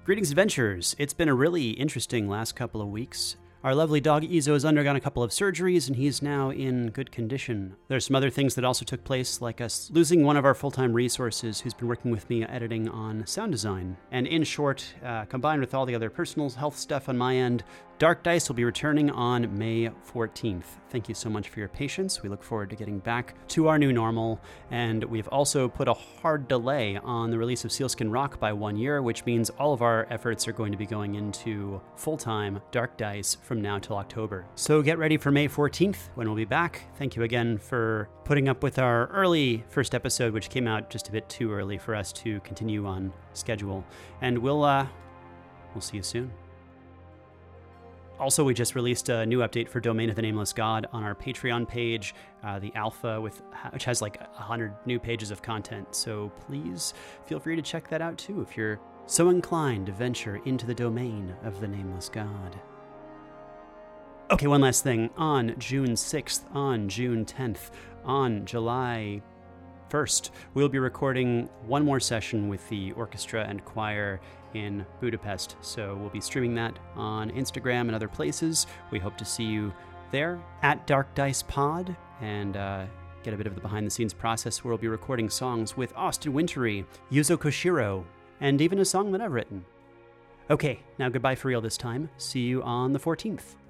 Greetings, adventurers. It's been a really interesting last couple of weeks. Our lovely dog Izo has undergone a couple of surgeries, and he's now in good condition. There's some other things that also took place, like us losing one of our full-time resources who's been working with me editing on sound design. And in short, combined with all the other personal health stuff on my end, Dark Dice will be returning on May 14th. Thank you so much for your patience. We look forward to getting back to our new normal, and we've also put a hard delay on the release of Sealskin Rock by 1 year, which means all of our efforts are going to be going into full-time Dark Dice from now till October. So get ready for May 14th when we'll be back. Thank you again for putting up with our early first episode, which came out just a bit too early for us to continue on schedule. And we'll see you soon. Also, we just released a new update for Domain of the Nameless God on our Patreon page, the alpha, which has like 100 new pages of content. So please feel free to check that out too if you're so inclined to venture into the domain of the Nameless God. Okay, one last thing. On June 6th, on June 10th, on July 1st, we'll be recording one more session with the orchestra and choir in Budapest. So we'll be streaming that on Instagram and other places. We hope to see you there at Dark Dice Pod and get a bit of the behind-the-scenes process where we'll be recording songs with Austin Wintory, Yuzo Koshiro, and even a song that I've written. Okay, now goodbye for real this time. See you on the 14th.